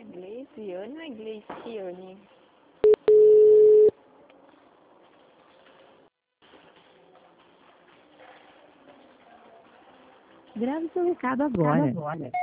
Gleiciane ou é Gleiciane? Grave seu recado agora.